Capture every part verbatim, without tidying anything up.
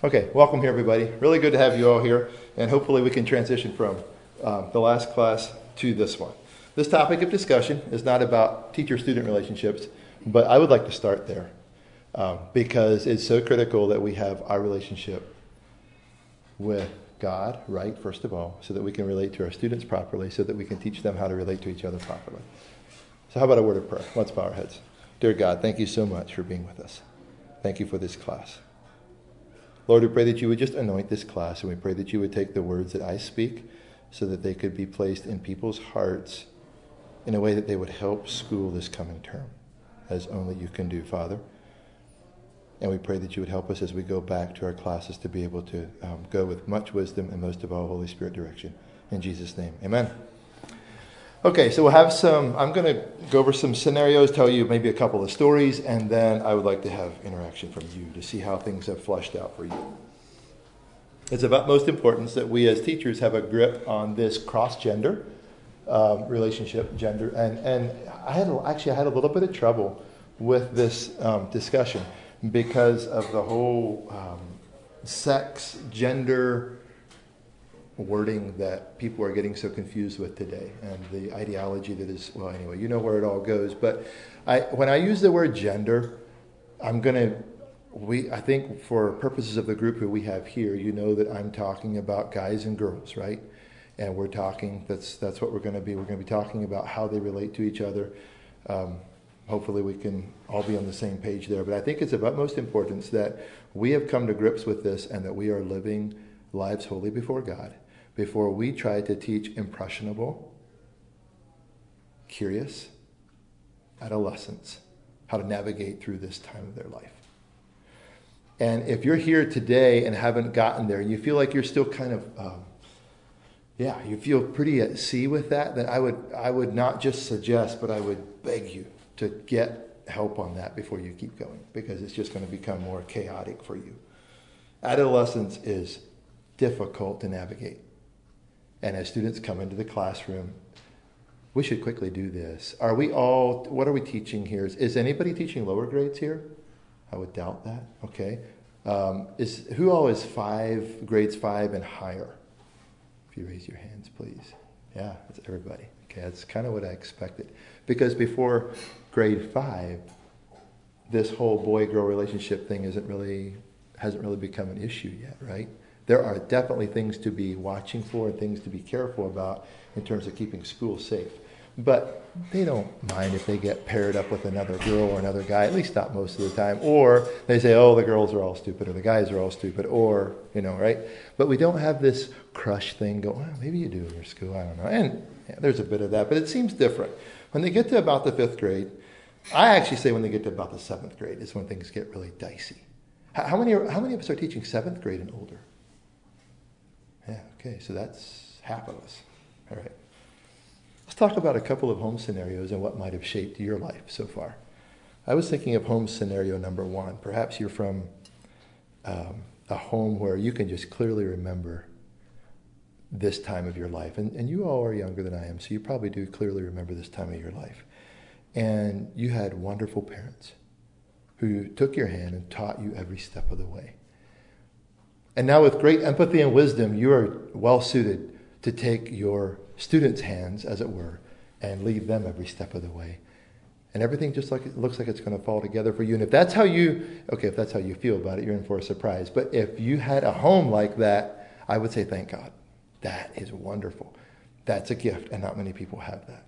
Okay, welcome here, everybody. Really good to have you all here, and hopefully we can transition from um, the last class to this one. This topic of discussion is not about teacher-student relationships, but I would like to start there um, because it's so critical that we have our relationship with God right, first of all, so that we can relate to our students properly, so that we can teach them how to relate to each other properly. So how about a word of prayer? Let's bow our heads. Dear God, thank you so much for being with us. Thank you for this class. Lord, we pray that you would just anoint this class, and we pray that you would take the words that I speak so that they could be placed in people's hearts in a way that they would help school this coming term, as only you can do, Father. And we pray that you would help us as we go back to our classes to be able to um, go with much wisdom and most of all, Holy Spirit direction. In Jesus' name, amen. Okay, so we'll have some, I'm going to go over some scenarios, tell you maybe a couple of stories, and then I would like to have interaction from you to see how things have fleshed out for you. It's of utmost importance that we as teachers have a grip on this cross-gender um, relationship, gender, and, and I had actually I had a little bit of trouble with this um, discussion because of the whole um, sex, gender wording that people are getting so confused with today, and the ideology that is, well, anyway, you know where it all goes. But I, when I use the word gender, I'm going to, we, I think for purposes of the group who we have here, you know that I'm talking about guys and girls, right? And we're talking, that's that's what we're going to be. We're going to be talking about how they relate to each other. Um, hopefully we can all be on the same page there. But I think it's of utmost importance that we have come to grips with this and that we are living lives holy before God before we try to teach impressionable, curious adolescents how to navigate through this time of their life. And if you're here today and haven't gotten there, and you feel like you're still kind of, um, yeah, you feel pretty at sea with that, then I would, I would not just suggest, but I would beg you to get help on that before you keep going, because it's just going to become more chaotic for you. Adolescence is difficult to navigate. And as students come into the classroom, we should quickly do this. Are we all, what are we teaching here? Is, is anybody teaching lower grades here? I would doubt that. Okay. Um, is who all is five, grades five and higher? If you raise your hands, please. Yeah, that's everybody. Okay, that's kind of what I expected. Because before grade five, this whole boy-girl relationship thing isn't really, hasn't really become an issue yet, right? There are definitely things to be watching for and things to be careful about in terms of keeping school safe. But they don't mind if they get paired up with another girl or another guy, at least not most of the time. Or they say, oh, the girls are all stupid or the guys are all stupid or, you know, right? But we don't have this crush thing go, well, maybe you do in your school, I don't know. And yeah, there's a bit of that, but it seems different. When they get to about the fifth grade, I actually say when they get to about the seventh grade is when things get really dicey. How many, how many of us are teaching seventh grade and older? Yeah, okay, so that's half of us. All right. Let's talk about a couple of home scenarios and what might have shaped your life so far. I was thinking of home scenario number one. Perhaps you're from um, a home where you can just clearly remember this time of your life. And, and you all are younger than I am, so you probably do clearly remember this time of your life. And you had wonderful parents who took your hand and taught you every step of the way. And now with great empathy and wisdom, you are well suited to take your students' hands, as it were, and lead them every step of the way. And everything just like it looks like it's going to fall together for you. And if that's how you, okay, if that's how you feel about it, you're in for a surprise. But if you had a home like that, I would say, thank God. That is wonderful. That's a gift, and not many people have that.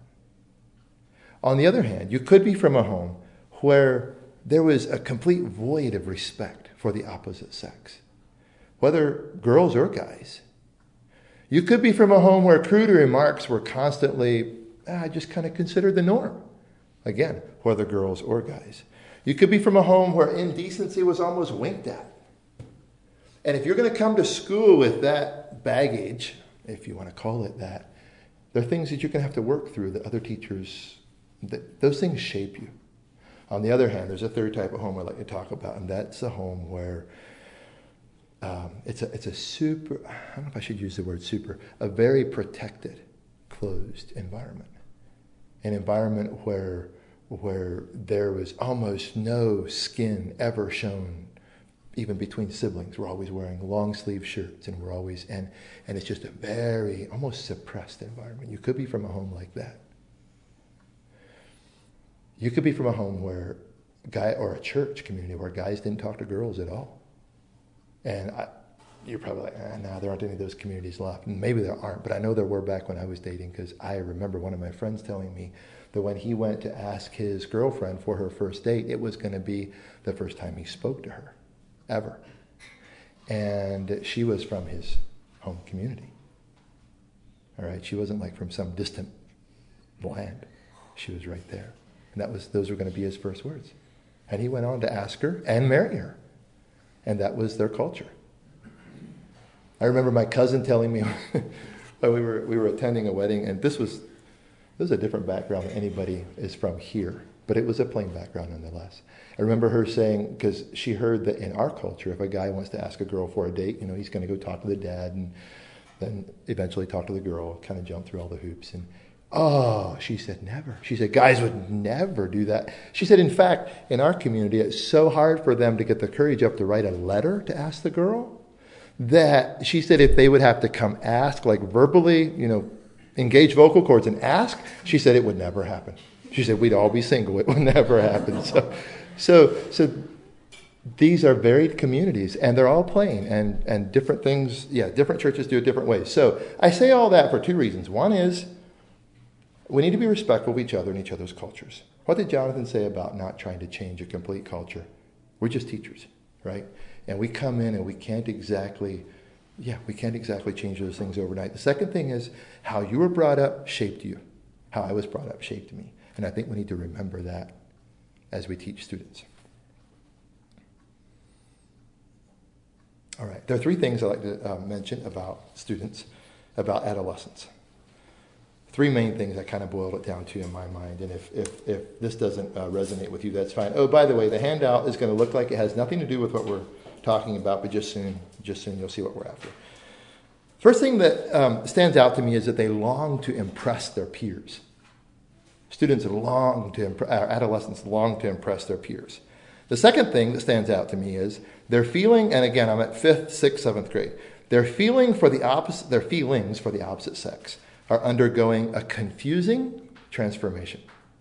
On the other hand, you could be from a home where there was a complete void of respect for the opposite sex, whether girls or guys. You could be from a home where crude remarks were constantly, ah, just kind of considered the norm. Again, whether girls or guys. You could be from a home where indecency was almost winked at. And if you're going to come to school with that baggage, if you want to call it that, there are things that you're going to have to work through that other teachers, that those things shape you. On the other hand, there's a third type of home I'd like to talk about, and that's a home where um, it's a it's a super, I don't know if I should use the word super, a very protected, closed environment. An environment where where there was almost no skin ever shown even between siblings, we're always wearing long sleeve shirts, and we're always, and, and it's just a very, almost suppressed environment. You could be from a home like that. You could be from a home where, guy or a church community where guys didn't talk to girls at all. And I, you're probably like, ah, no, there aren't any of those communities left. And maybe there aren't, but I know there were back when I was dating, because I remember one of my friends telling me that when he went to ask his girlfriend for her first date, it was going to be the first time he spoke to her, ever. And she was from his home community. All right, she wasn't like from some distant land. She was right there. And that was those were going to be his first words. And he went on to ask her and marry her. And that was their culture. I remember my cousin telling me when we were we were attending a wedding, and this was this was a different background than anybody is from here, but it was a plain background nonetheless. I remember her saying, because she heard that in our culture, if a guy wants to ask a girl for a date, you know, he's going to go talk to the dad and then eventually talk to the girl, kind of jump through all the hoops. And oh, she said, never. She said, guys would never do that. She said, in fact, in our community, it's so hard for them to get the courage up to write a letter to ask the girl that she said if they would have to come ask, like verbally, you know, engage vocal cords and ask, she said it would never happen. She said we'd all be single. It would never happen. So, so, so these are varied communities, and they're all plain, and, and different things, yeah, different churches do it different ways. So I say all that for two reasons. One is we need to be respectful of each other and each other's cultures. What did Jonathan say about not trying to change a complete culture? We're just teachers, right? And we come in and we can't exactly, yeah, we can't exactly change those things overnight. The second thing is how you were brought up shaped you. How I was brought up shaped me. And I think we need to remember that as we teach students. All right, there are three things I'd like to uh, mention about students, about adolescents. Three main things I kind of boiled it down to in my mind. And if if, if this doesn't uh, resonate with you, that's fine. Oh, by the way, the handout is going to look like it has nothing to do with what we're talking about, but just soon, just soon you'll see what we're after. First thing that um, stands out to me is that they long to impress their peers. Students long to, imp- adolescents long to impress their peers. The second thing that stands out to me is their feeling, and again, I'm at fifth, sixth, seventh grade. Their feeling for the opposite, their feelings for the opposite sex are undergoing a confusing transformation.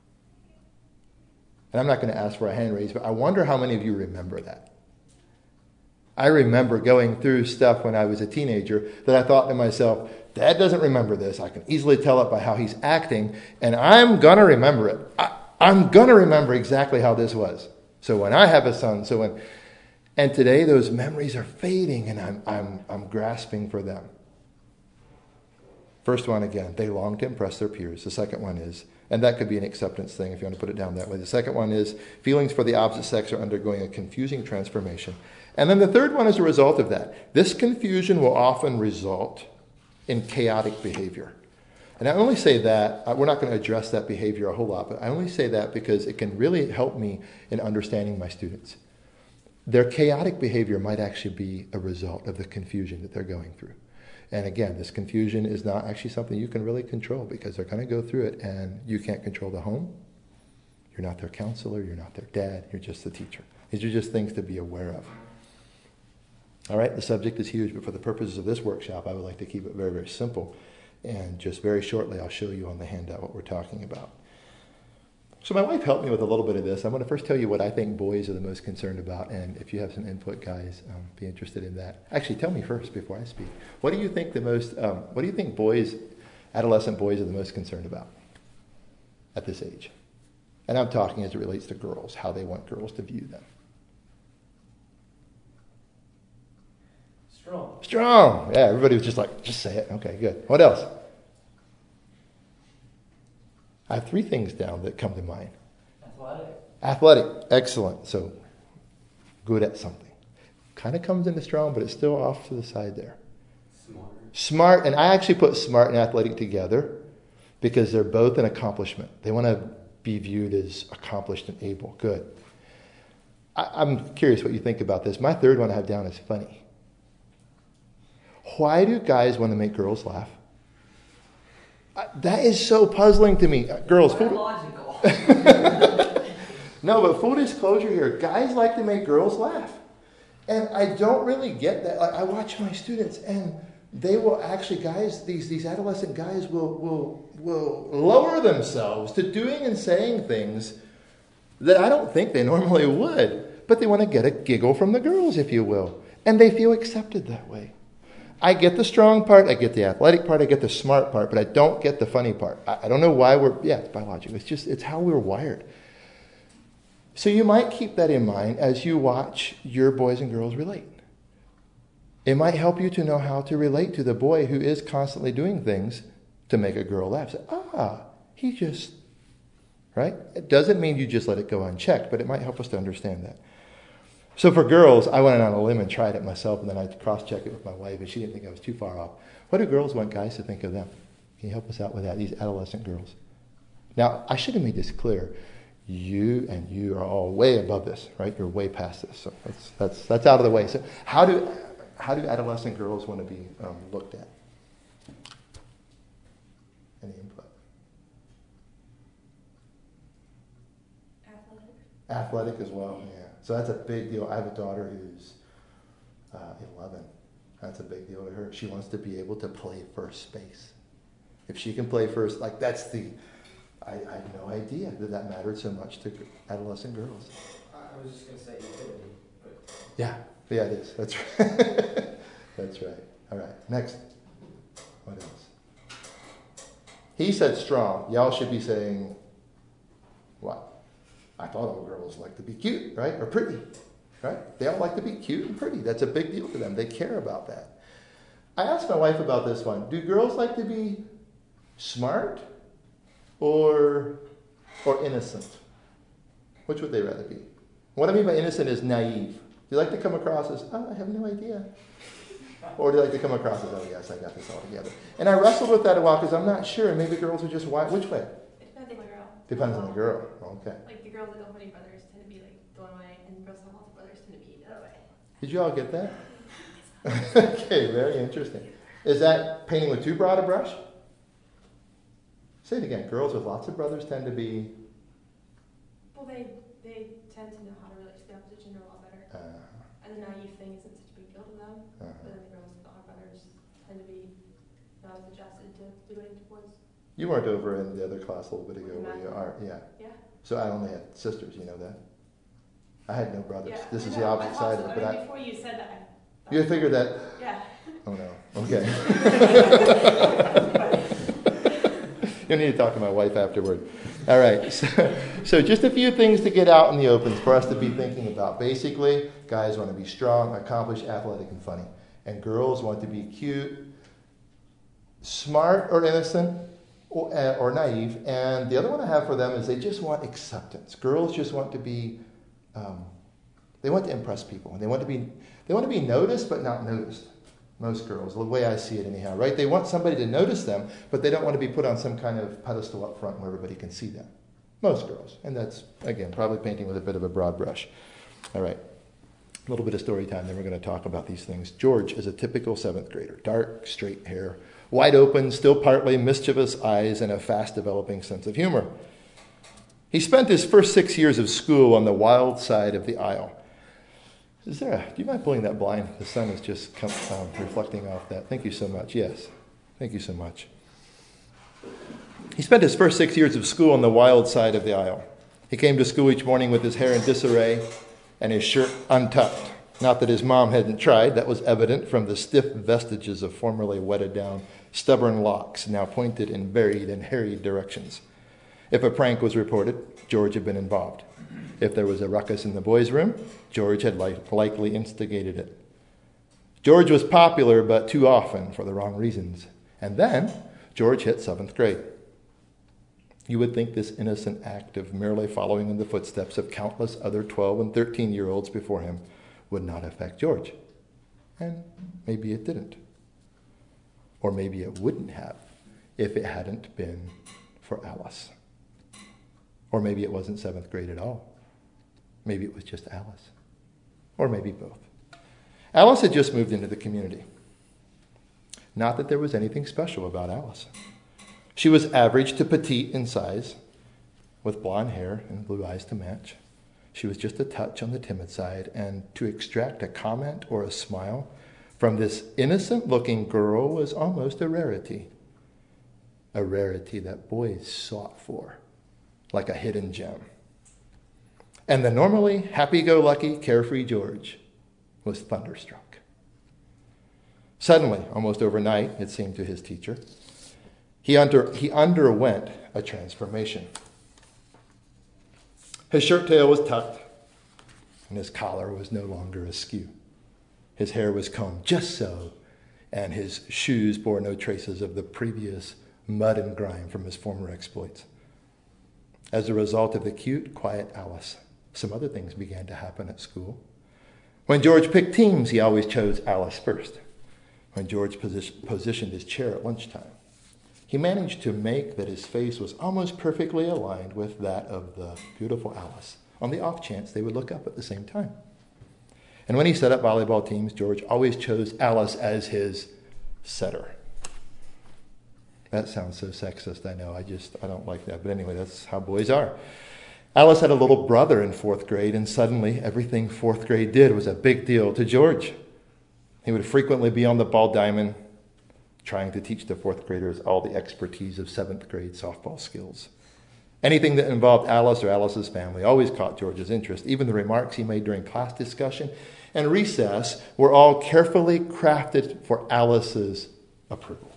And I'm not going to ask for a hand raise, but I wonder how many of you remember that. I remember going through stuff when I was a teenager that I thought to myself, Dad doesn't remember this. I can easily tell it by how he's acting, and I'm going to remember it. I, I'm going to remember exactly how this was. So when I have a son, so when, and today those memories are fading, and I'm I'm I'm grasping for them. First one, again, they long to impress their peers. The second one is, and that could be an acceptance thing if you want to put it down that way. The second one is feelings for the opposite sex are undergoing a confusing transformation. And then the third one is a result of that. This confusion will often result in chaotic behavior. And I only say that, we're not going to address that behavior a whole lot, but I only say that because it can really help me in understanding my students. Their chaotic behavior might actually be a result of the confusion that they're going through. And again, this confusion is not actually something you can really control because they're going to go through it, and you can't control the home. You're not their counselor. You're not their dad. You're just the teacher. These are just things to be aware of. All right, the subject is huge, but for the purposes of this workshop, I would like to keep it very, very simple. And just very shortly, I'll show you on the handout what we're talking about. So my wife helped me with a little bit of this. I'm going to first tell you what I think boys are the most concerned about. And if you have some input, guys, um, be interested in that. Actually, tell me first before I speak. What do you think the most, um, what do you think boys, adolescent boys are the most concerned about at this age? And I'm talking as it relates to girls, how they want girls to view them. Strong. Strong. Yeah, everybody was just like, just say it. Okay, good. What else? I have three things down that come to mind. Athletic. Athletic. Excellent. So, good at something. Kind of comes into strong, but it's still off to the side there. Smart. Smart. And I actually put smart and athletic together because they're both an accomplishment. They want to be viewed as accomplished and able. Good. I, I'm curious what you think about this. My third one I have down is funny. Why do guys want to make girls laugh? Uh, that is so puzzling to me. Uh, girls, full Logical. No, but full disclosure here, guys like to make girls laugh. And I don't really get that. Like, I watch my students, and they will actually, guys, these, these adolescent guys will, will, will lower themselves to doing and saying things that I don't think they normally would. But they want to get a giggle from the girls, if you will. And they feel accepted that way. I get the strong part, I get the athletic part, I get the smart part, but I don't get the funny part. I, I don't know why we're, yeah, it's biological. It's just, it's how we're wired. So you might keep that in mind as you watch your boys and girls relate. It might help you to know how to relate to the boy who is constantly doing things to make a girl laugh. Say, ah, he just, right? It doesn't mean you just let it go unchecked, but it might help us to understand that. So for girls, I went on a limb and tried it myself, and then I cross-checked it with my wife, and she didn't think I was too far off. What do girls want guys to think of them? Can you help us out with that, these adolescent girls? Now, I should have made this clear. You and you are all way above this, right? You're way past this, so that's that's that's out of the way. So how do how do adolescent girls want to be um, looked at? Any input? Athletic. Athletic as well, yeah. So that's a big deal. I have a daughter who's uh, eleven. That's a big deal to her. She wants to be able to play first base. If she can play first, like that's the. I, I had no idea that that mattered so much to adolescent girls. I was just going to say utility, but... Yeah, yeah, it is. That's right. That's right. All right, next. What else? He said strong. Y'all should be saying, what? I thought all girls like to be cute, right? Or pretty, right? They all like to be cute and pretty. That's a big deal to them. They care about that. I asked my wife about this one. Do girls like to be smart? Or or innocent? Which would they rather be? What I mean by innocent is naive. Do you like to come across as, oh, I have no idea? Or do you like to come across as, oh, yes, I got this all together? And I wrestled with that a while because I'm not sure. Maybe girls are just, why? Which way? It depends on the girl. Depends on the girl. Okay. Like the girls that don't have any brothers tend to be like the one way, and the girls that have lots of brothers tend to be the other way. Did you all get that? Okay, very interesting. Is that painting with too broad a brush? Say it again. Girls with lots of brothers tend to be... Well, they they tend to know how to relate to the opposite gender a lot better. Uh, And the naive thing isn't such a big deal to them. uh, But then the girls that don't have brothers tend to be not as adjusted to doing to boys. you weren't over in the other class a little bit ago where you are. Yeah. Yeah. So I only had sisters, you know that? I had no brothers. Yeah, This I is know. the opposite I side thought of so. it. But I mean, I, before you said that, I thought, you figured that... yeah. Oh no. Okay. You'll need to talk to my wife afterward. All right. So, so just a few things to get out in the open for us to be thinking about. Basically, guys want to be strong, accomplished, athletic, and funny. And girls want to be cute, smart or innocent, or, uh, or naive. And the other one I have for them is they just want acceptance. Girls just want to be, um, they want to impress people. They want to be, they want to be noticed but not noticed. Most girls, the way I see it anyhow, right? They want somebody to notice them, but they don't want to be put on some kind of pedestal up front where everybody can see them. Most girls. And that's, again, probably painting with a bit of a broad brush. All right. A little bit of story time, then we're going to talk about these things. George is a typical seventh grader. Dark, straight hair, wide open, still partly mischievous eyes, and a fast-developing sense of humor. He spent his first six years of school on the wild side of the aisle. Is there a, do you mind pulling that blind? The sun is just come, um, reflecting off that. Thank you so much. Yes. Thank you so much. He spent his first six years of school on the wild side of the aisle. He came to school each morning with his hair in disarray and his shirt untucked. Not that his mom hadn't tried. That was evident from the stiff vestiges of formerly wetted down, stubborn locks now pointed in varied and harried directions. If a prank was reported, George had been involved. If there was a ruckus in the boys' room, George had li- likely instigated it. George was popular, but too often for the wrong reasons. And then George hit seventh grade. You would think this innocent act of merely following in the footsteps of countless other twelve and thirteen-year-olds before him would not affect George. And maybe it didn't. Or maybe it wouldn't have if it hadn't been for Alice. Or maybe it wasn't seventh grade at all. Maybe it was just Alice. Or maybe both. Alice had just moved into the community. Not that there was anything special about Alice. She was average to petite in size, with blonde hair and blue eyes to match. She was just a touch on the timid side, and to extract a comment or a smile from this innocent-looking girl was almost a rarity. A rarity that boys sought for, like a hidden gem. And the normally happy-go-lucky, carefree George was thunderstruck. Suddenly, almost overnight, it seemed to his teacher, he, under, he underwent a transformation. His shirt tail was tucked, and his collar was no longer askew. His hair was combed just so, and his shoes bore no traces of the previous mud and grime from his former exploits. As a result of the cute, quiet Alice, some other things began to happen at school. When George picked teams, he always chose Alice first. When George position, positioned his chair at lunchtime, he managed to make that his face was almost perfectly aligned with that of the beautiful Alice, on the off chance they would look up at the same time. And when he set up volleyball teams, George always chose Alice as his setter. That sounds so sexist, I know. I just, I don't like that. But anyway, that's how boys are. Alice had a little brother in fourth grade, and suddenly everything fourth grade did was a big deal to George. He would frequently be on the ball diamond, trying to teach the fourth graders all the expertise of seventh grade softball skills. Anything that involved Alice or Alice's family always caught George's interest. Even the remarks he made during class discussion and recess were all carefully crafted for Alice's approval.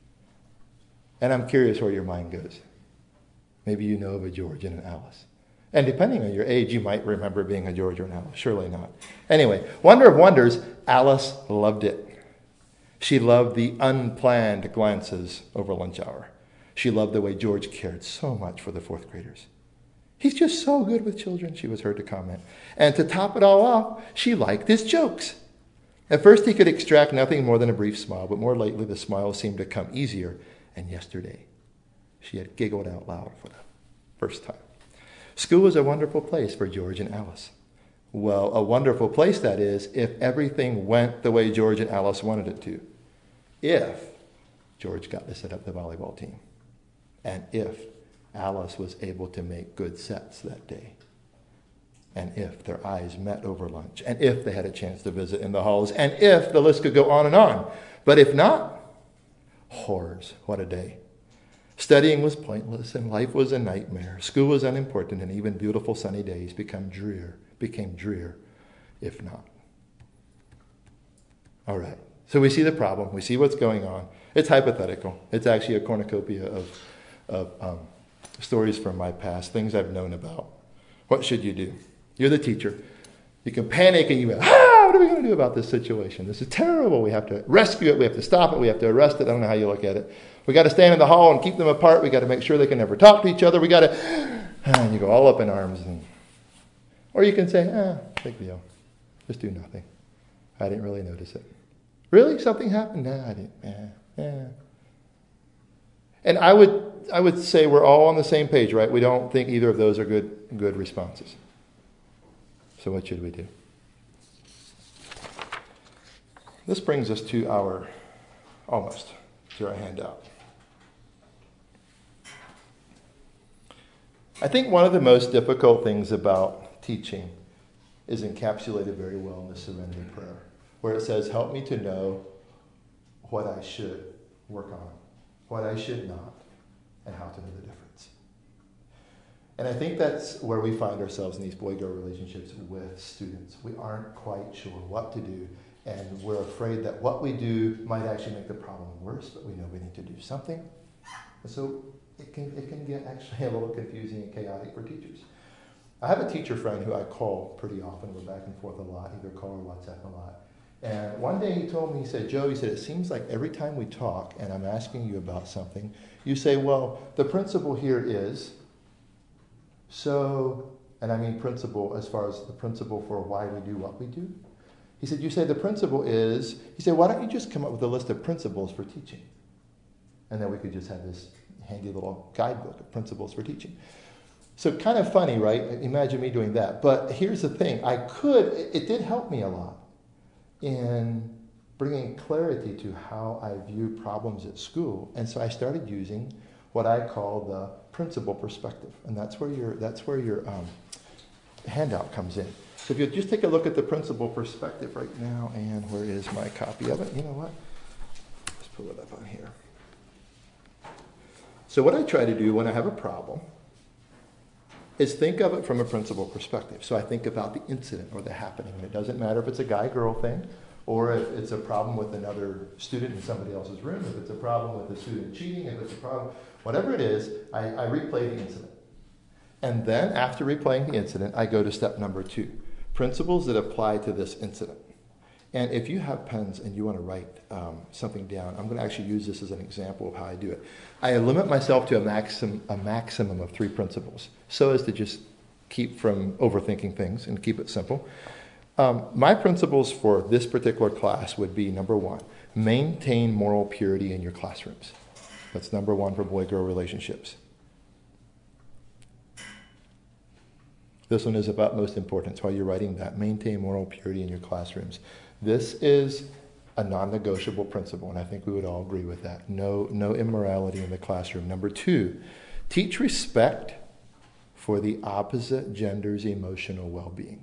And I'm curious where your mind goes. Maybe you know of a George and an Alice. And depending on your age, you might remember being a George or an Alice. Surely not. Anyway, wonder of wonders, Alice loved it. She loved the unplanned glances over lunch hour. She loved the way George cared so much for the fourth graders. He's just so good with children, she was heard to comment. And to top it all off, she liked his jokes. At first he could extract nothing more than a brief smile, but more lately the smile seemed to come easier. And yesterday, she had giggled out loud for the first time. School was a wonderful place for George and Alice. Well, a wonderful place, that is, if everything went the way George and Alice wanted it to. If George got to set up the volleyball team. And if Alice was able to make good sets that day. And if their eyes met over lunch. And if they had a chance to visit in the halls. And if the list could go on and on. But if not, horrors, what a day. Studying was pointless and life was a nightmare. School was unimportant and even beautiful sunny days become drear, became drear, if not. All right. So we see the problem. We see what's going on. It's hypothetical. It's actually a cornucopia of, of um, stories from my past, things I've known about. What should you do? You're the teacher. You can panic and you go, ah, what are we going to do about this situation? This is terrible. We have to rescue it. We have to stop it. We have to arrest it. I don't know how you look at it. We got to stand in the hall and keep them apart. We got to make sure they can never talk to each other. We got to, and you go all up in arms. And, or you can say, ah, big deal. Just do nothing. I didn't really notice it. Really? Something happened? Nah, I didn't. Yeah, yeah. And I would, I would say we're all on the same page, right? We don't think either of those are good, good responses. So what should we do? This brings us to our, almost, to our handout. I think one of the most difficult things about teaching is encapsulated very well in the Serenity Prayer, where it says, help me to know what I should work on, what I should not, and how to know the difference. And I think that's where we find ourselves in these boy-girl relationships with students. We aren't quite sure what to do, and we're afraid that what we do might actually make the problem worse, but we know we need to do something. And so it can, it can get actually a little confusing and chaotic for teachers. I have a teacher friend who I call pretty often. We're back and forth a lot, either call or WhatsApp a lot. And one day he told me, he said, Joe, he said, it seems like every time we talk and I'm asking you about something, you say, well, the principle here is, so, and I mean principle as far as the principle for why we do what we do. He said, you say the principle is, he said, why don't you just come up with a list of principles for teaching? And then we could just have this handy little guidebook of principles for teaching. So kind of funny, right? Imagine me doing that. But here's the thing. I could, it did help me a lot in bringing clarity to how I view problems at school. And so I started using what I call the principal perspective. And that's where your, that's where your, um, handout comes in. So if you just take a look at the principal perspective right now, and where is my copy of it? You know what? Let's pull it up on here. So what I try to do when I have a problem is think of it from a principal perspective. So I think about the incident or the happening. And it doesn't matter if it's a guy-girl thing, or if it's a problem with another student in somebody else's room, if it's a problem with a student cheating, if it's a problem, whatever it is, I, I replay the incident. And then after replaying the incident, I go to step number two, principles that apply to this incident. And if you have pens and you want to write um, something down, I'm going to actually use this as an example of how I do it. I limit myself to a, maxim, a maximum of three principles so as to just keep from overthinking things and keep it simple. Um, my principles for this particular class would be, number one, maintain moral purity in your classrooms. That's number one for boy-girl relationships. This one is of utmost importance while you're writing that. Maintain moral purity in your classrooms. This is a non-negotiable principle, and I think we would all agree with that. No, no immorality in the classroom. Number two, teach respect for the opposite gender's emotional well-being.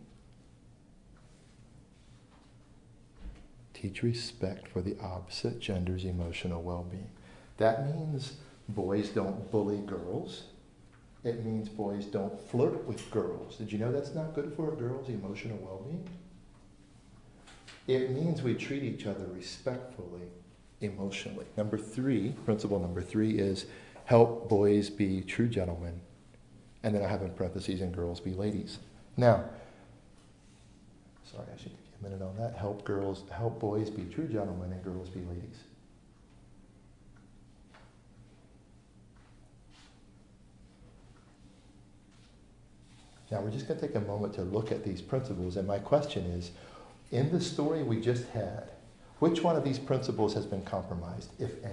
Teach respect for the opposite gender's emotional well-being. That means boys don't bully girls. It means boys don't flirt with girls. Did you know that's not good for a girl's emotional well-being? It means we treat each other respectfully, emotionally. Number three, principle number three is help boys be true gentlemen. And then I have in parentheses, and girls be ladies. Now, sorry, I should give you a minute on that. Help girls, help boys be true gentlemen and girls be ladies. Now we're just going to take a moment to look at these principles, and my question is, in the story we just had, which one of these principles has been compromised, if any?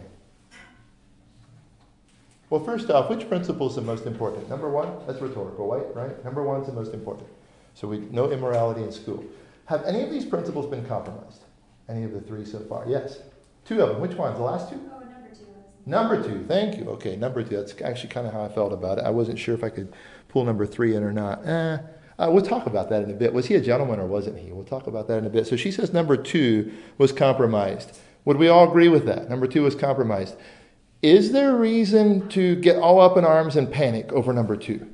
Well, first off, which principle is the most important? Number one, that's rhetorical, right? right? Number one is the most important. So we no immorality in school. Have any of these principles been compromised? Any of the three so far? Yes. Two of them. Which ones? The last two? Oh, number two. Number two. Thank you. Okay, number two. That's actually kind of how I felt about it. I wasn't sure if I could pull number three in or not. Eh, uh, we'll talk about that in a bit. Was he a gentleman or wasn't he? We'll talk about that in a bit. So she says number two was compromised. Would we all agree with that? Number two was compromised. Is there reason to get all up in arms and panic over number two?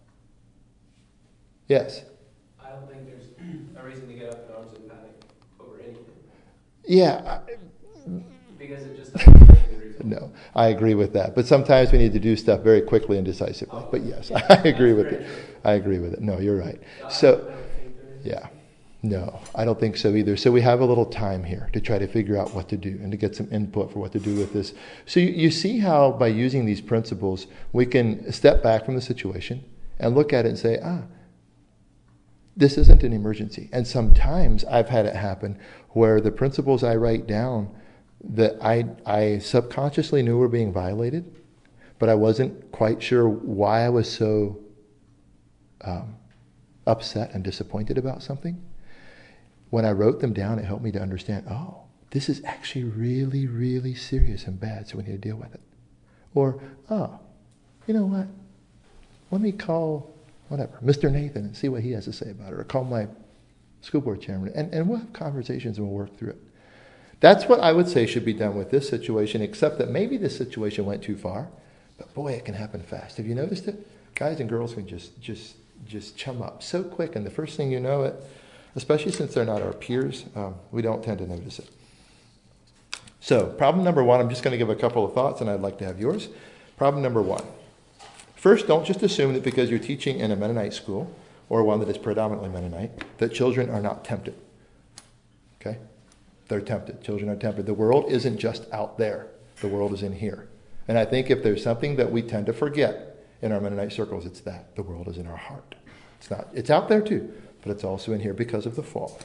Yes. I don't think there's a reason to get up in arms and panic over anything. Yeah. Because it just doesn't make any reason. No, I agree with that. But sometimes we need to do stuff very quickly and decisively. But yes, I agree with it. I agree with it. No, you're right. So, yeah. No, I don't think so either. So we have a little time here to try to figure out what to do and to get some input for what to do with this. So you, you see how by using these principles, we can step back from the situation and look at it and say, ah, this isn't an emergency. And sometimes I've had it happen where the principles I write down that I, I subconsciously knew were being violated, but I wasn't quite sure why I was so um, upset and disappointed about something. When I wrote them down, it helped me to understand, oh, this is actually really, really serious and bad, so we need to deal with it. Or, oh, you know what? Let me call, whatever, Mister Nathan and see what he has to say about it, or call my school board chairman, and, and we'll have conversations and we'll work through it. That's what I would say should be done with this situation, except that maybe this situation went too far, but boy, it can happen fast. Have you noticed it? Guys and girls can just, just, just chum up so quick, and the first thing you know it, especially since they're not our peers, um, we don't tend to notice it. So, problem number one, I'm just going to give a couple of thoughts, and I'd like to have yours. Problem number one. First, don't just assume that because you're teaching in a Mennonite school, or one that is predominantly Mennonite, that children are not tempted. Okay? They're tempted. Children are tempted. The world isn't just out there. The world is in here. And I think if there's something that we tend to forget in our Mennonite circles, it's that. The world is in our heart. It's not. It's out there too. But it's also in here because of the fall.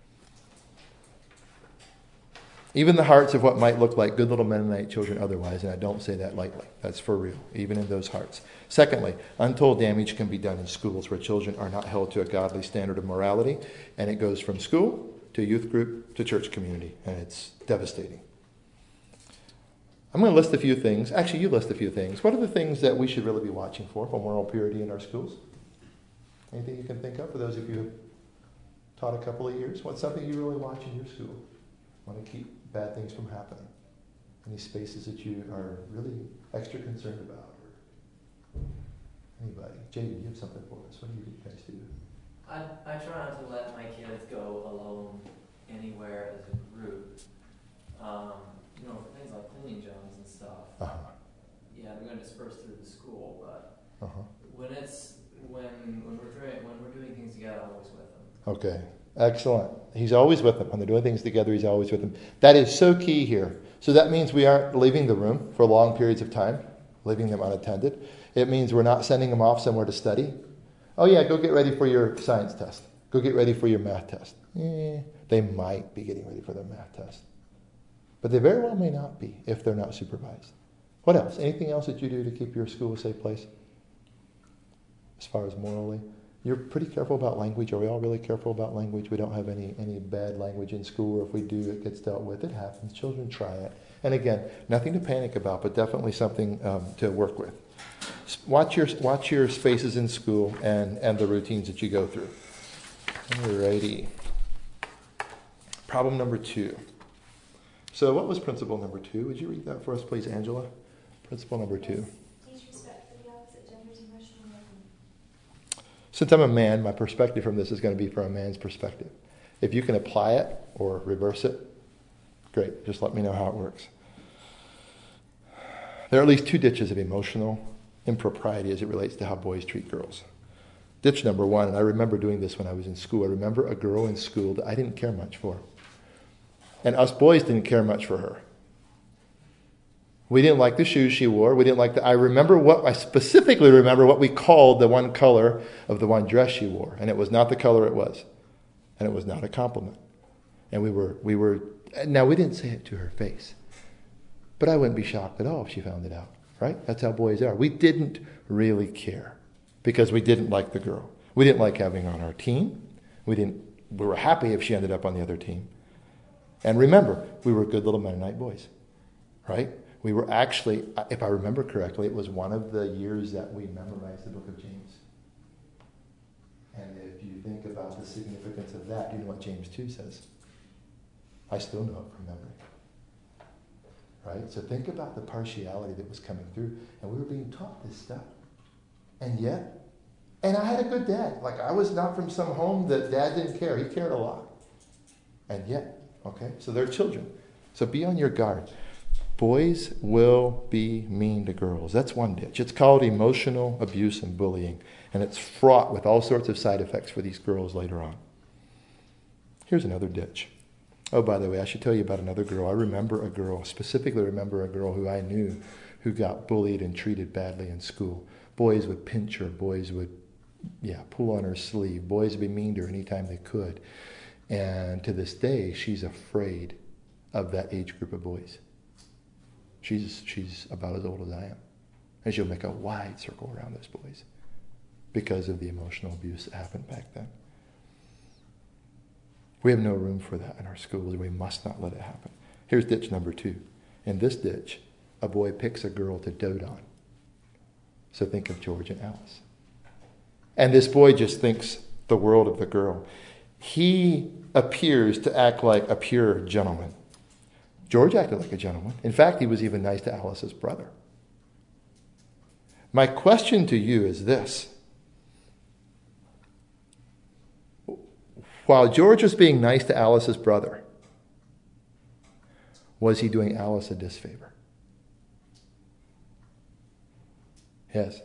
Even the hearts of what might look like good little Mennonite children otherwise, and I don't say that lightly. That's for real, even in those hearts. Secondly, untold damage can be done in schools where children are not held to a godly standard of morality, and it goes from school to youth group to church community, and it's devastating. I'm going to list a few things. Actually, you list a few things. What are the things that we should really be watching for for moral purity in our schools? Anything you can think of for those of you who have taught a couple of years? What's something you really watch in your school? Want to keep bad things from happening? Any spaces that you are really extra concerned about? Or anybody? Jay, you have something for us. What do you guys do? I, I try not to let my kids go alone anywhere as a group. Um, you know, for things like cleaning jobs and stuff. Uh-huh. Yeah, they're going to disperse through the school, but Uh-huh. when it's when when we're doing when we're doing things together, I'm always with them. Okay, excellent. He's always with them. When they're doing things together, he's always with them. That is so key here. So that means we aren't leaving the room for long periods of time, leaving them unattended. It means we're not sending them off somewhere to study. Oh yeah, go get ready for your science test. Go get ready for your math test. Eh, they might be getting ready for their math test. But they very well may not be if they're not supervised. What else? Anything else that you do to keep your school a safe place? As far as morally? You're pretty careful about language. Are we all really careful about language? We don't have any, any bad language in school, or if we do, it gets dealt with. It happens. Children try it. And again, nothing to panic about, but definitely something um, to work with. Watch your, watch your spaces in school and, and the routines that you go through. Alrighty. Problem number two. So what was principle number two? Would you read that for us, please, Angela? Principle number two. Teach respect for the opposite gender's emotional welcome. Since I'm a man, my perspective from this is going to be from a man's perspective. If you can apply it or reverse it, great. Just let me know how it works. There are at least two ditches of emotional impropriety as it relates to how boys treat girls. Ditch number one, and I remember doing this when I was in school. I remember a girl in school that I didn't care much for. And us boys didn't care much for her. We didn't like the shoes she wore. We didn't like the, I remember what, I specifically remember what we called the one color of the one dress she wore. And it was not the color it was. And it was not a compliment. And we were, we were, now we didn't say it to her face. But I wouldn't be shocked at all if she found it out. Right? That's how boys are. We didn't really care because we didn't like the girl. We didn't like having her on our team. We didn't, we were happy if she ended up on the other team. And remember, we were good little Mennonite boys. Right? We were actually, if I remember correctly, it was one of the years that we memorized the book of James. And if you think about the significance of that, do you know what James two says? I still know it from memory. Right? So think about the partiality that was coming through. And we were being taught this stuff. And yet, and I had a good dad. Like, I was not from some home that dad didn't care. He cared a lot. And yet, okay, so they're children. So be on your guard. Boys will be mean to girls. That's one ditch. It's called emotional abuse and bullying. And it's fraught with all sorts of side effects for these girls later on. Here's another ditch. Oh, by the way, I should tell you about another girl. I remember a girl, specifically remember a girl who I knew who got bullied and treated badly in school. Boys would pinch her. Boys would, yeah, pull on her sleeve. Boys would be mean to her anytime they could. And to this day, she's afraid of that age group of boys. She's she's about as old as I am. And she'll make a wide circle around those boys because of the emotional abuse that happened back then. We have no room for that in our schools, and we must not let it happen. Here's ditch number two. In this ditch, a boy picks a girl to dote on. So think of George and Alice. And this boy just thinks the world of the girl. He appears to act like a pure gentleman. George acted like a gentleman. In fact, he was even nice to Alice's brother. My question to you is this. While George was being nice to Alice's brother, was he doing Alice a disfavor? Yes.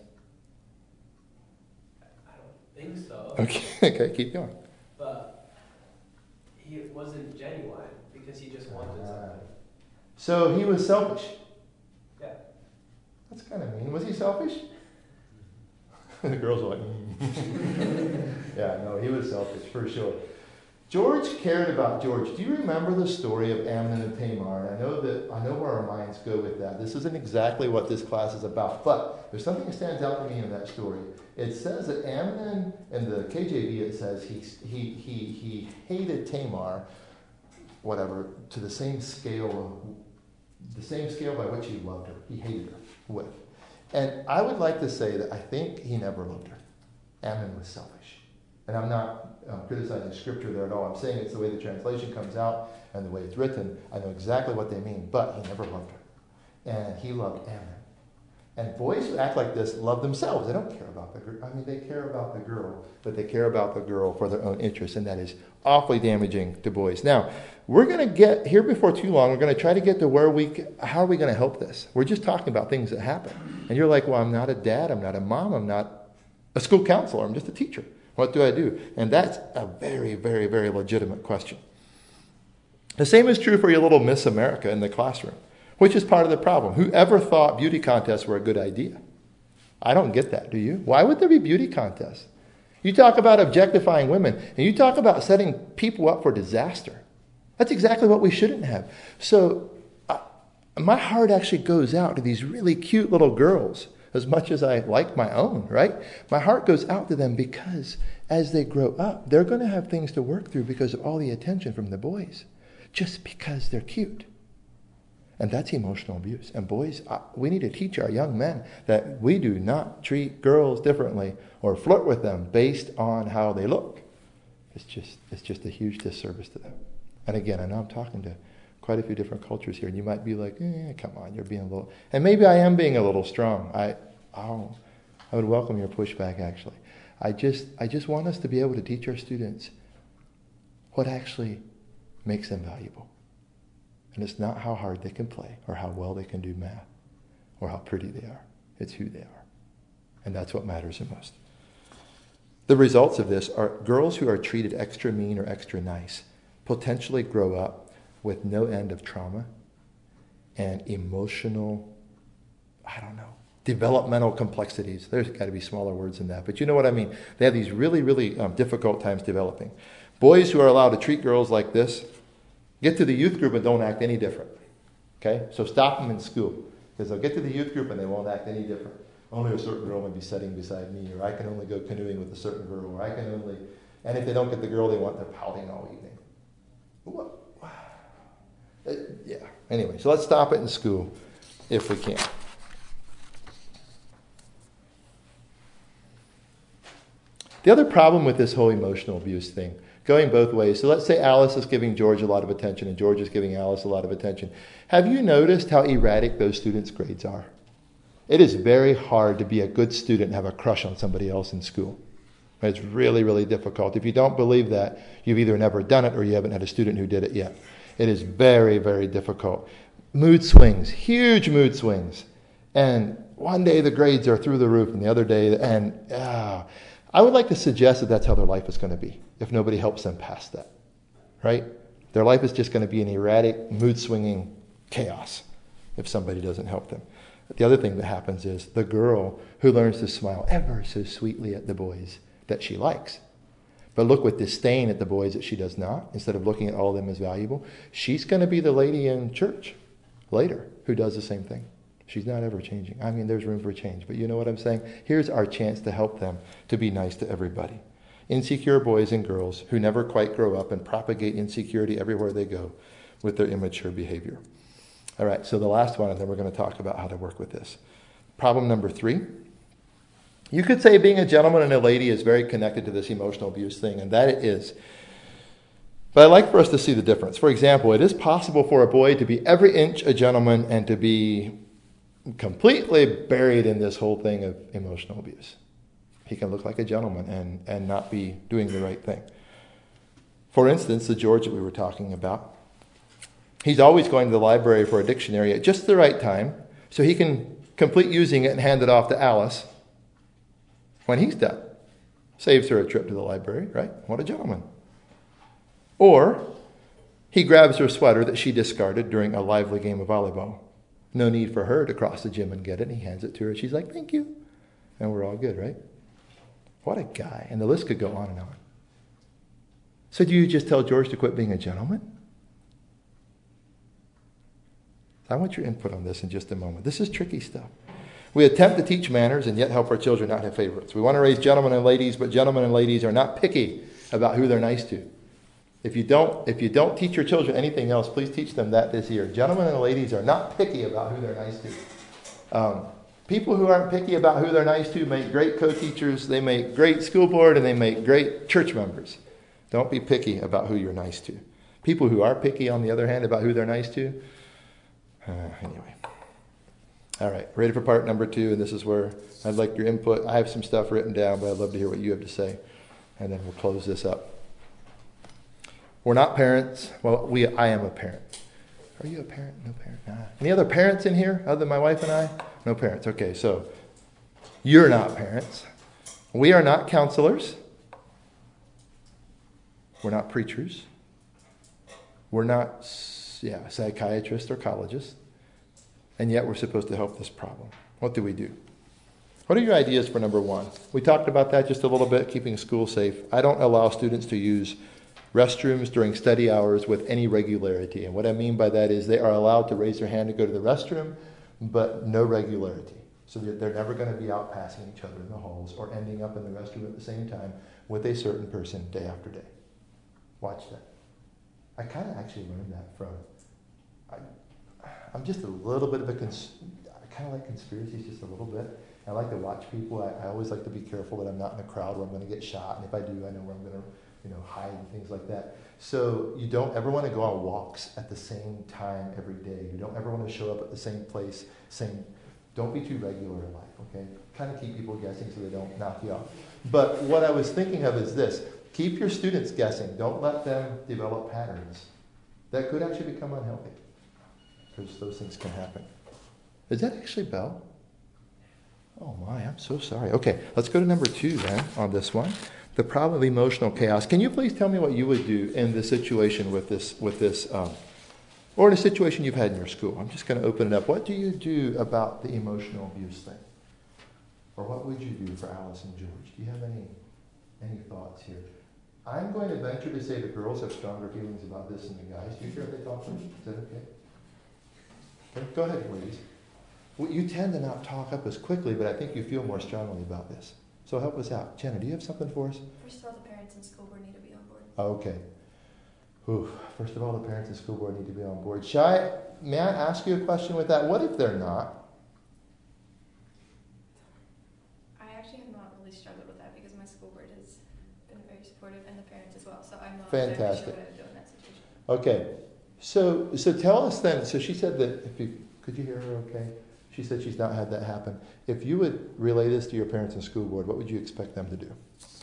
I don't think so. Okay, okay, keep going. But he wasn't genuine because he just wanted something. So he was selfish. Yeah. That's kind of mean. Was he selfish? The girls are like, mm. Yeah, no, he was selfish for sure. George cared about George. Do you remember the story of Amnon and Tamar? And I know that I know where our minds go with that. This isn't exactly what this class is about, but there's something that stands out to me in that story. It says that Amnon, in the K J V, it says he he he he hated Tamar, whatever, to the same scale, the same scale by which he loved her. He hated her with. And I would like to say that I think he never loved her. Amnon was selfish. And I'm not um, criticizing scripture there at all. I'm saying it's the way the translation comes out and the way it's written. I know exactly what they mean. But he never loved her. And he loved Ammon. And boys who act like this love themselves. They don't care about the girl. I mean, they care about the girl, but they care about the girl for their own interests, and that is awfully damaging to boys. Now, we're going to get, here before too long, we're going to try to get to where we, how are we going to help this? We're just talking about things that happen. And you're like, well, I'm not a dad, I'm not a mom, I'm not a school counselor, I'm just a teacher. What do I do? And that's a very, very, very legitimate question. The same is true for your little Miss America in the classroom. Which is part of the problem. Whoever thought beauty contests were a good idea? I don't get that, do you? Why would there be beauty contests? You talk about objectifying women, and you talk about setting people up for disaster. That's exactly what we shouldn't have. So uh, my heart actually goes out to these really cute little girls, as much as I like my own, right? My heart goes out to them because as they grow up, they're going to have things to work through because of all the attention from the boys, just because they're cute. And that's emotional abuse. And boys, we need to teach our young men that we do not treat girls differently or flirt with them based on how they look. It's just it's just a huge disservice to them. And again, I know I'm talking to quite a few different cultures here, and you might be like, eh, come on, you're being a little... And maybe I am being a little strong. I oh, I would welcome your pushback, actually. I just I just want us to be able to teach our students what actually makes them valuable. And it's not how hard they can play or how well they can do math or how pretty they are. It's who they are. And that's what matters the most. The results of this are girls who are treated extra mean or extra nice potentially grow up with no end of trauma and emotional, I don't know, developmental complexities. There's got to be smaller words than that. But you know what I mean. They have these really, really um, difficult times developing. Boys who are allowed to treat girls like this get to the youth group and don't act any different. Okay? So stop them in school. Because they'll get to the youth group and they won't act any different. Only a certain girl may be sitting beside me, or I can only go canoeing with a certain girl, or I can only... And if they don't get the girl they want, they're pouting all evening. What? Uh, yeah. Anyway, so let's stop it in school if we can. The other problem with this whole emotional abuse thing, going both ways. So let's say Alice is giving George a lot of attention and George is giving Alice a lot of attention. Have you noticed how erratic those students' grades are? It is very hard to be a good student and have a crush on somebody else in school. It's really, really difficult. If you don't believe that, you've either never done it or you haven't had a student who did it yet. It is very, very difficult. Mood swings, huge mood swings. And one day the grades are through the roof and the other day, and ah, I would like to suggest that that's how their life is going to be if nobody helps them past that, right? Their life is just going to be an erratic, mood-swinging chaos if somebody doesn't help them. But the other thing that happens is the girl who learns to smile ever so sweetly at the boys that she likes, but look with disdain at the boys that she does not, instead of looking at all of them as valuable, she's going to be the lady in church later who does the same thing. She's not ever changing. I mean, there's room for change. But you know what I'm saying? Here's our chance to help them to be nice to everybody. Insecure boys and girls who never quite grow up and propagate insecurity everywhere they go with their immature behavior. All right, so the last one, and then we're going to talk about how to work with this. Problem number three. You could say being a gentleman and a lady is very connected to this emotional abuse thing, and that it is. But I'd like for us to see the difference. For example, it is possible for a boy to be every inch a gentleman and to be completely buried in this whole thing of emotional abuse. He can look like a gentleman and, and not be doing the right thing. For instance, the George that we were talking about, he's always going to the library for a dictionary at just the right time so he can complete using it and hand it off to Alice when he's done. Saves her a trip to the library, right? What a gentleman. Or he grabs her sweater that she discarded during a lively game of volleyball. No need for her to cross the gym and get it. And he hands it to her. She's like, thank you. And we're all good, right? What a guy. And the list could go on and on. So do you just tell George to quit being a gentleman? I want your input on this in just a moment. This is tricky stuff. We attempt to teach manners and yet help our children not have favorites. We want to raise gentlemen and ladies, but gentlemen and ladies are not picky about who they're nice to. If you don't, if you don't teach your children anything else, please teach them that this year. Gentlemen and ladies are not picky about who they're nice to. Um, People who aren't picky about who they're nice to make great co-teachers, they make great school board, and they make great church members. Don't be picky about who you're nice to. People who are picky, on the other hand, about who they're nice to, uh, anyway. All right, ready for part number two, and this is where I'd like your input. I have some stuff written down, but I'd love to hear what you have to say, and then we'll close this up. We're not parents. Well, we. I am a parent. Are you a parent? No parent. Nah. Any other parents in here other than my wife and I? No parents. Okay, so you're not parents. We are not counselors. We're not preachers. We're not, yeah, psychiatrists or collegists. And yet we're supposed to help this problem. What do we do? What are your ideas for number one? We talked about that just a little bit, keeping school safe. I don't allow students to use restrooms during study hours with any regularity. And what I mean by that is they are allowed to raise their hand to go to the restroom, but no regularity. So they're, they're never going to be out passing each other in the halls or ending up in the restroom at the same time with a certain person day after day. Watch that. I kind of actually learned that from, I, I'm just a little bit of a, cons- I kind of like conspiracies just a little bit. I like to watch people. I, I always like to be careful that I'm not in a crowd where I'm going to get shot. And if I do, I know where I'm going to, you know, hide and things like that. So you don't ever want to go on walks at the same time every day. You don't ever want to show up at the same place, same, don't be too regular in life, okay? Kind of keep people guessing so they don't knock you off. But what I was thinking of is this. Keep your students guessing. Don't let them develop patterns that could actually become unhealthy, because those things can happen. Is that actually Belle? Oh my, I'm so sorry. Okay, let's go to number two then on this one. The problem of emotional chaos. Can you please tell me what you would do in the situation with this, with this, um, or in a situation you've had in your school? I'm just going to open it up. What do you do about the emotional abuse thing? Or what would you do for Alice and George? Do you have any any thoughts here? I'm going to venture to say the girls have stronger feelings about this than the guys. Do you care if they talk first? Is that okay? Okay, go ahead, ladies. Well, you tend to not talk up as quickly, but I think you feel more strongly about this. So help us out. Jenna, do you have something for us? First of all, the parents and school board need to be on board. Okay. Ooh, first of all, the parents and school board need to be on board. Shai, may I ask you a question with that? What if they're not? I actually have not really struggled with that because my school board has been very supportive, and the parents as well. So I'm not Fantastic. exactly sure what I would do in that situation. Okay. So so tell us then, so she said that, if you, could you hear her okay? She said she's not had that happen. If you would relay this to your parents and school board, what would you expect them to do?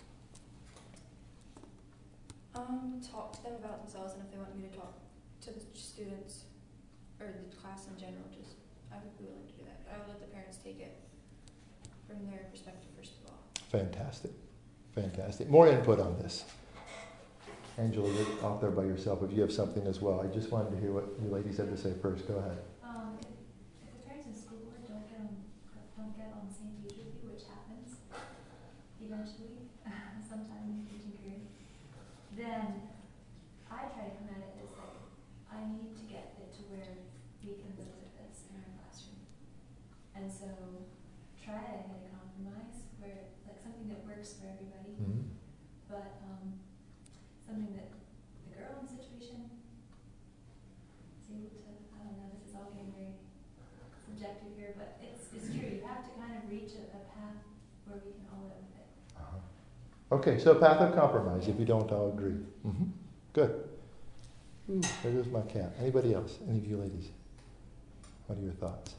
Um, talk to them about themselves, and if they want me to talk to the students or the class in general, just I would be willing to do that. But I would let the parents take it from their perspective first of all. Fantastic. Fantastic. More input on this. Angela, you're off there by yourself. If you have something as well, I just wanted to hear what you ladies had to say first. Go ahead. Um, if, if the parents in school board don't get on don't get on the same page with you, which happens eventually, sometime in the teaching period, then I try to come at it as like, I need to get it to where we can live with this in our classroom. And so try to hit a compromise where, like, something that works for everybody, Mm-hmm. but um, something that the girl in the situation is able to, I don't know, this is all getting very subjective here, but it's, it's true. You have to kind of reach a, a path where we can all live with it. Uh-huh. Okay, so path of compromise if you don't all agree. Mm-hmm. Good. Ooh, there goes my cat. Anybody else? Any of you ladies? What are your thoughts?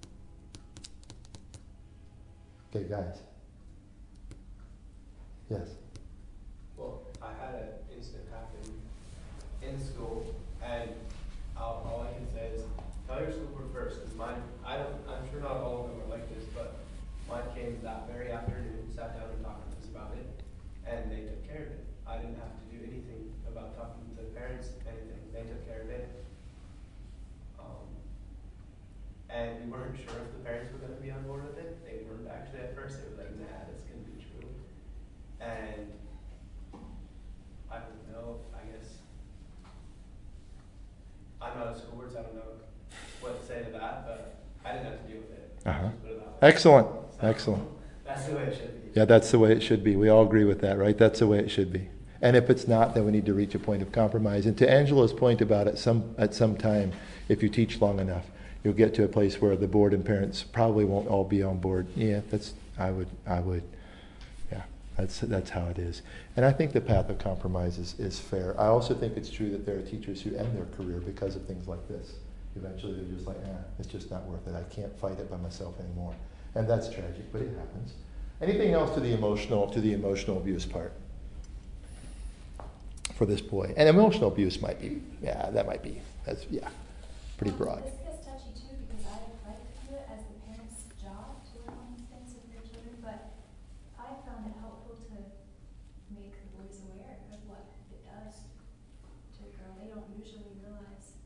Okay, guys. Yes. Well, I had an incident happen in school, and I'll, all I can say is tell your school board first, because mine, I don't, I'm sure not all of them are like this, but mine came that very afternoon, sat down and talked to us about it, and they took care of it. I didn't have to do anything about talking to the parents, anything. They took care of it. Um, and we weren't sure if the parents were going to be on board with it. They weren't actually at first. They were like, nah, this can be true. And I don't know, I guess. I'm not a school board, so I don't know what to say to that, but I didn't have to deal with it. Uh-huh. Just put it that way. Excellent. So, Excellent. That's the way it should be. Yeah, that's the way it should be. We all agree with that, right? That's the way it should be. And if it's not, then we need to reach a point of compromise. And to Angela's point about it, some at some time, if you teach long enough, you'll get to a place where the board and parents probably won't all be on board. Yeah, that's, I would, I would, yeah, that's, that's how it is. And I think the path of compromise is, is fair. I also think it's true that there are teachers who end their career because of things like this. Eventually they're just like, eh, it's just not worth it. I can't fight it by myself anymore. And that's tragic, but it happens. Anything else to the emotional, to the emotional abuse part for this boy? And emotional abuse might be, yeah, that might be, that's, yeah, pretty broad. This gets touchy too, because I like to do it as the parent's job to work on these things with their children, but I found it helpful to make the boys aware of what it does to a girl. They don't usually realize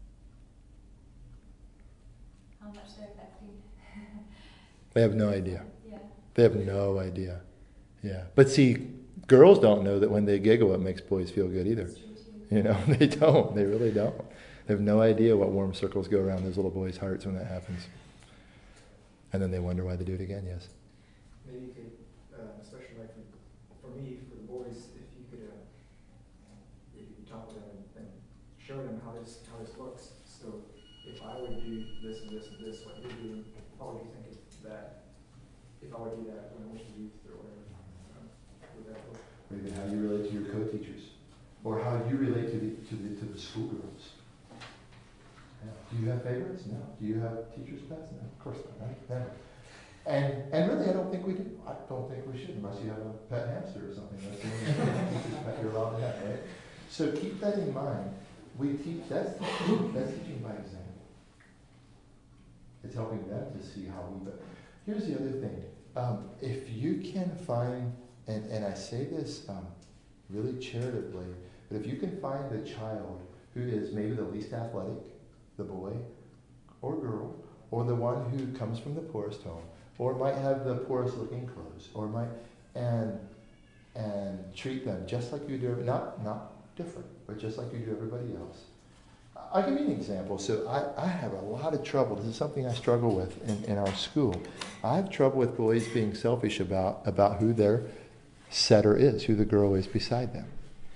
how much they're affecting. They have no idea. Yeah. They have no idea. Yeah. But see, girls don't know that when they giggle, it makes boys feel good either. That's true too. You know, they don't. They really don't. They have no idea what warm circles go around those little boys' hearts when that happens. And then they wonder why they do it again, yes. Maybe you could, uh, especially like for, for me, for the boys, if you could, uh, if you could talk with them and, and show them how this how this looks. So if I would do this and this and this, what you're doing, how would you think of that? If I would do that when I went to youth or whatever, um, would that work? Or even how you relate to your co-teachers, or how you relate to the to the to the schoolgirls. Yeah. Do you have favorites? No. Do you have teachers' pets? No, of course not. Right? Never. And and really, I don't think we do. I don't think we should, unless you have a pet hamster or something. That's the only teacher's pet you're allowed to have, right? So keep that in mind. We teach. That's teaching, that's teaching by example. It's helping them to see how we. But here's the other thing. Um, if you can find, and, and I say this um, really charitably, but if you can find a child who is maybe the least athletic, the boy or girl, or the one who comes from the poorest home, or might have the poorest looking clothes, or might, and and treat them just like you do, not not different, but just like you do everybody else. I'll give you an example. So I, I have a lot of trouble. This is something I struggle with in, in our school. I have trouble with boys being selfish about, about who their setter is, who the girl is beside them.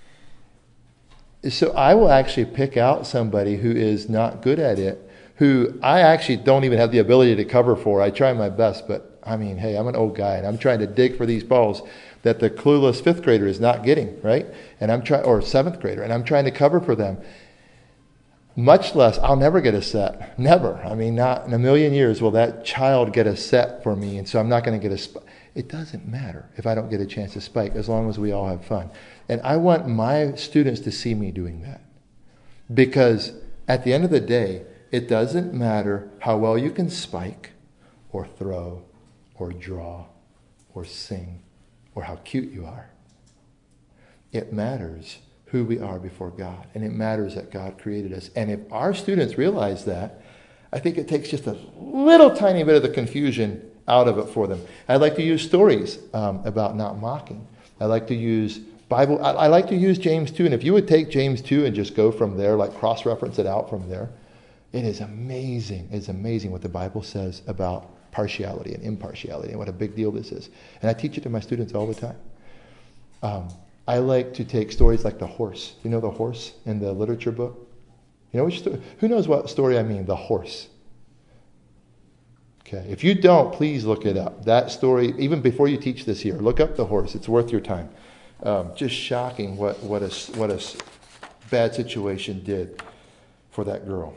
So I will actually pick out somebody who is not good at it, who I actually don't even have the ability to cover for. I try my best, but I mean, hey, I'm an old guy and I'm trying to dig for these balls that the clueless fifth grader is not getting, right? And I'm trying, or seventh grader, and I'm trying to cover for them. Much less, I'll never get a set. Never. I mean, not in a million years will that child get a set for me, and so I'm not going to get a spike. It doesn't matter if I don't get a chance to spike, as long as we all have fun. And I want my students to see me doing that. Because at the end of the day, it doesn't matter how well you can spike, or throw, or draw, or sing, or how cute you are. It matters who we are before God. And it matters that God created us. And if our students realize that, I think it takes just a little tiny bit of the confusion out of it for them. I like to use stories um, about not mocking. I like to use Bible. I, I like to use James two. And if you would take James two and just go from there, like cross-reference it out from there, it is amazing. It's amazing what the Bible says about partiality and impartiality and what a big deal this is. And I teach it to my students all the time. Um, I like to take stories like the horse. You know the horse in the literature book? You know which story? Who knows what story I mean? The horse. Okay. If you don't, please look it up. That story, even before you teach this here, look up the horse. It's worth your time. Um, just shocking what what a what a bad situation did for that girl.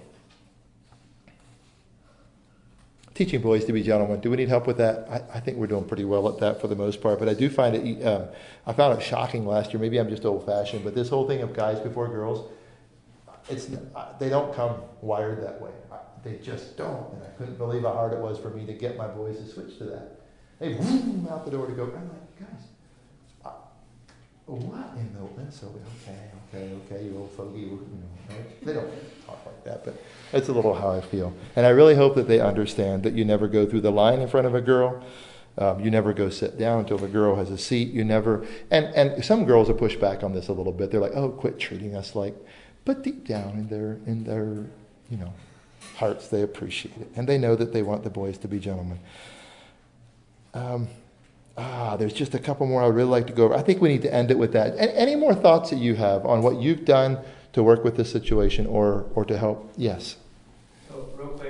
Teaching boys to be gentlemen. Do we need help with that? I, I think we're doing pretty well at that for the most part. But I do find it, um, I found it shocking last year. Maybe I'm just old-fashioned. But this whole thing of guys before girls, it's they don't come wired that way. They just don't. And I couldn't believe how hard it was for me to get my boys to switch to that. They boom out the door to go. I'm like, guys, uh, what in the, and so, okay, okay, okay, you old fogey. You know, right? They don't talk like that, but that's a little how I feel. And I really hope that they understand that you never go through the line in front of a girl. Um, you never go sit down until the girl has a seat. You never, and, and some girls will push back on this a little bit. They're like, oh, quit treating us like, but deep down in their, in their, you know, hearts, they appreciate it. And they know that they want the boys to be gentlemen. Um, ah, there's just a couple more I would really like to go over. I think we need to end it with that. Any, any more thoughts that you have on what you've done to work with this situation or, or to help? Yes. So real quick,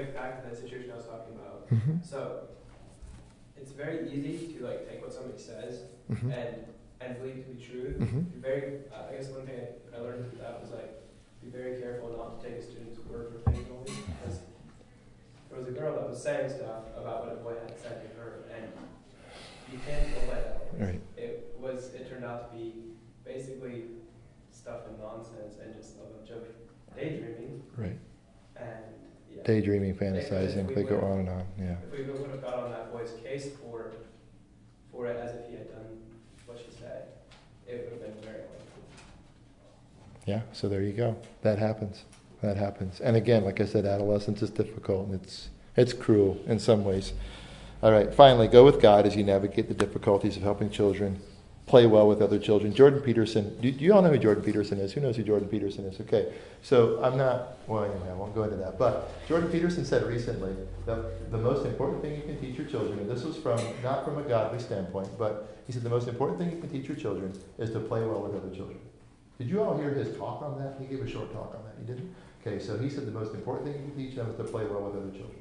like back to that situation I was talking about. Mm-hmm. So it's very easy to like take what somebody says Mm-hmm. and and believe it to be true. Mm-hmm. Be very. Uh, I guess one thing I, I learned from that was like be very careful not to take a student's word for things only, because there was a girl that was saying stuff about what a boy had said to her, and you can't go by that. Right. It was. It turned out to be basically stuff and nonsense and just a bunch of daydreaming. Right. And yeah. Daydreaming, If we fantasizing, they go would've- on and on. Yeah. If we would have got on that boy's case for for it as if he had done what she said, it would have been very likely. Yeah, so there you go. That happens. That happens. And again, like I said, adolescence is difficult and it's it's cruel in some ways. All right, finally, go with God as you navigate the difficulties of helping children play well with other children. Jordan Peterson, do, do you all know who Jordan Peterson is? Who knows who Jordan Peterson is? Okay, so I'm not, well, anyway, I won't go into that. But Jordan Peterson said recently that the most important thing you can teach your children, and this was from not from a godly standpoint, but he said the most important thing you can teach your children is to play well with other children. Did you all hear his talk on that? He gave a short talk on that. You didn't? Okay, so he said the most important thing you can teach them is to play well with other children.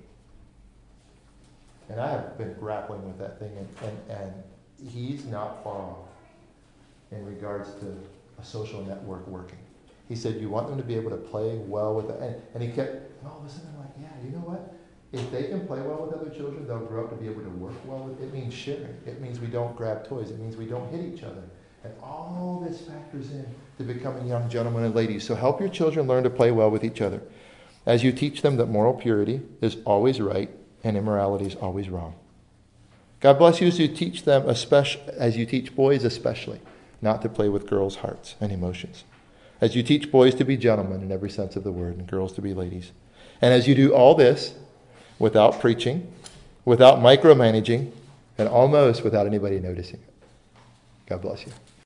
And I have been grappling with that thing, and, and, and he's not far off in regards to a social network working. He said you want them to be able to play well with, and, and he kept, and all of a sudden I'm like, yeah, you know what? If they can play well with other children, they'll grow up to be able to work well with, it means sharing. It means we don't grab toys. It means we don't hit each other. And all this factors in to becoming young gentlemen and ladies. So help your children learn to play well with each other as you teach them that moral purity is always right and immorality is always wrong. God bless you as you teach them, especially as you teach boys especially, not to play with girls' hearts and emotions. As you teach boys to be gentlemen in every sense of the word and girls to be ladies. And as you do all this without preaching, without micromanaging, and almost without anybody noticing it. God bless you.